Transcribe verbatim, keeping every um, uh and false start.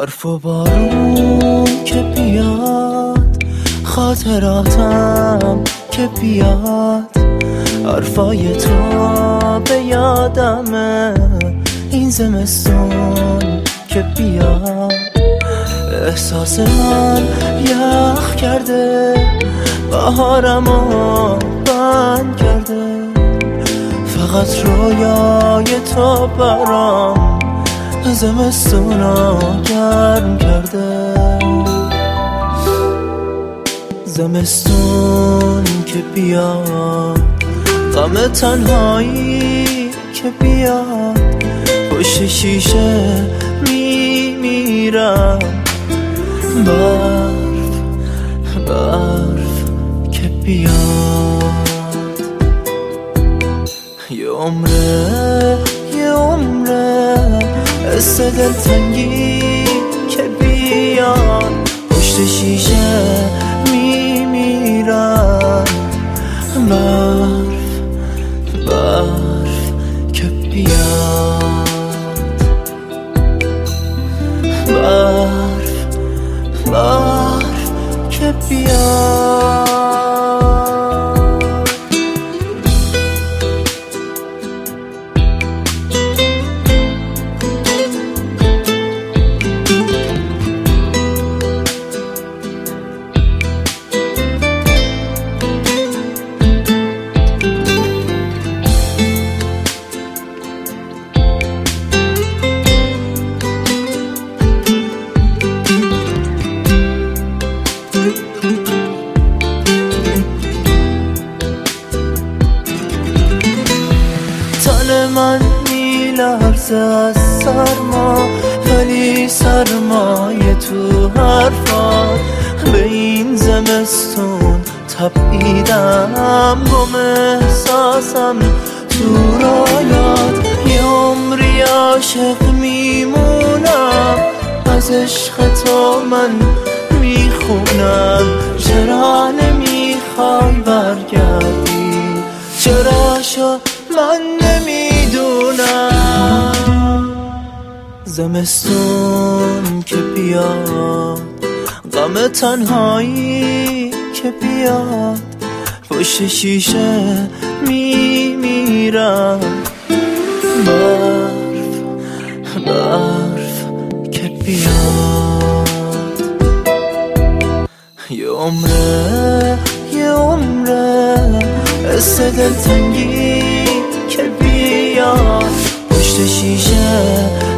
برف و بارون که بیاد، خاطراتم که بیاد، حرفای تو به یادمه، این زمستون که بیاد. احساس من یخ کرده، بهارمو بند کرده، فقط رویای تو برام زمستونو گرم کرده. زمستون که بیاد، غم تنهایی که بیاد، پشت شیشه میمیرم. برف برف که بیاد، یه عمره یه عمره حس دلتنگی که بیاد، پشت شیشه میمیرم. برف برف که بیاد، برف برف که بیاد. تن من میلرزه از سرما، ولی سرمایه تو حرفات. به این زمستون تپیدم، گم احساسم تو رایات. یه عمری عاشق میمونم، از عشق تو من میخونم. چرا نمیخوای برگردی؟ چرا شو من نمیدونم. زمستون که بیاد، غم تنهایی که بیاد، پشت شیشه میمیرم. برف برف که بیاد، یه عمره یه عمره حس دلتنگی که بیاد، پشت شیشه